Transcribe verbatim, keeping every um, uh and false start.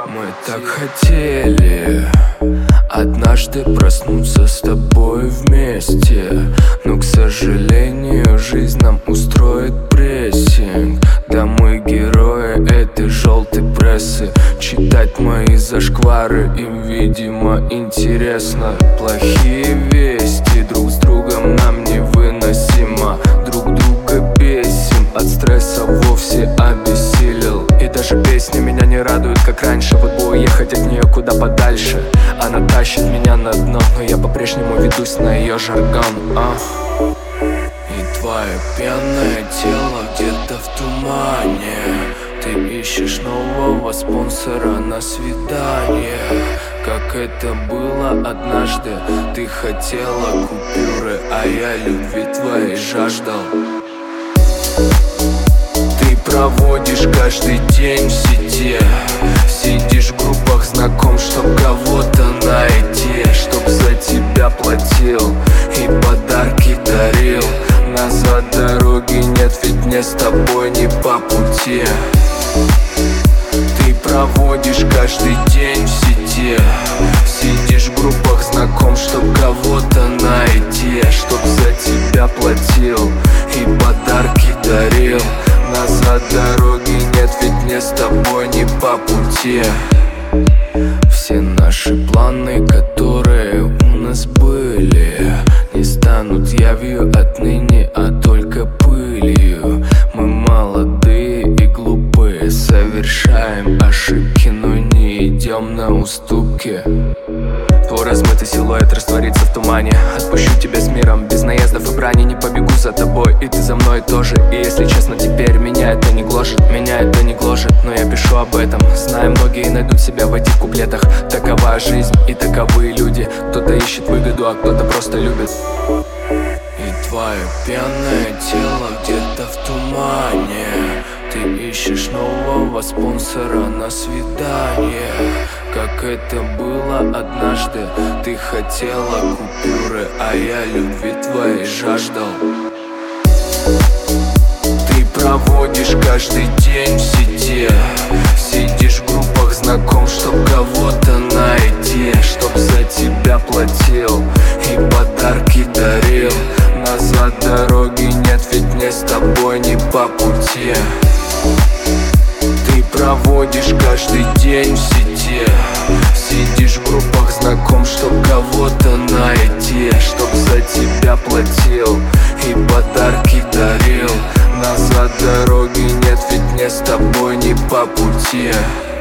Мы так хотели однажды проснуться с тобой вместе, но, к сожалению, жизнь нам устроит прессинг. Да мы герои этой желтой прессы. Читать мои зашквары им, видимо, интересно. Плохие вести друг с другом нам невыносимо. Друг друга бесим, от стресса вовсе обессилел. И даже песня меня не радует, как раньше. Вот бы уехать от нее куда подальше. Она тащит меня на дно, но я по-прежнему ведусь на ее жаргон. а. И твое пьяное тело где-то в тумане. Ты ищешь нового спонсора на свидание. Как это было однажды. Ты хотела купюры, а я любви твоей жаждал. Ты проводишь каждый день в сети. Сидишь в группах знаком, чтоб кого-то найти, чтоб за тебя платил и подарки дарил. Назад дороги нет, ведь мне с тобой не по пути. Ты проводишь каждый день в сети. Сидишь в группах знаком, чтоб кого-то найти, чтоб за тебя платил и подарки дарил. Назад дороги нет, ведь мне с тобой не по пути. Все наши планы, которые у нас были, не станут явью отныне, а только пылью. Мы молодые и глупые, совершаем ошибки, но не идем на уступки. Твой размытый силуэт растворится в тумане. Отпущу тебя с миром, без наездов и брани. Не побегу за тобой, и ты за мной тоже. И если честно, теперь меня это не гложет. Меня это не гложет, но я пишу об этом, зная, многие найдут себя в этих куплетах. Такова жизнь и таковы люди. Кто-то ищет выгоду, а кто-то просто любит. И твое пьяное тело где-то в тумане. Ты ищешь нового спонсора на свидание. Как это было однажды. Ты хотела купюры, а я любви твоей жаждал. Ты проводишь каждый день в сети. Сидишь в группах знаком, чтоб кого-то найти, чтоб за тебя платил и подарки дарил. Назад дороги нет, ведь мне с тобой не по пути. Ты проводишь каждый день в сети. Сидишь в группах знаком, чтоб кого-то найти, чтоб за тебя платил и подарки дарил. Назад дороги нет, ведь мне с тобой не по пути.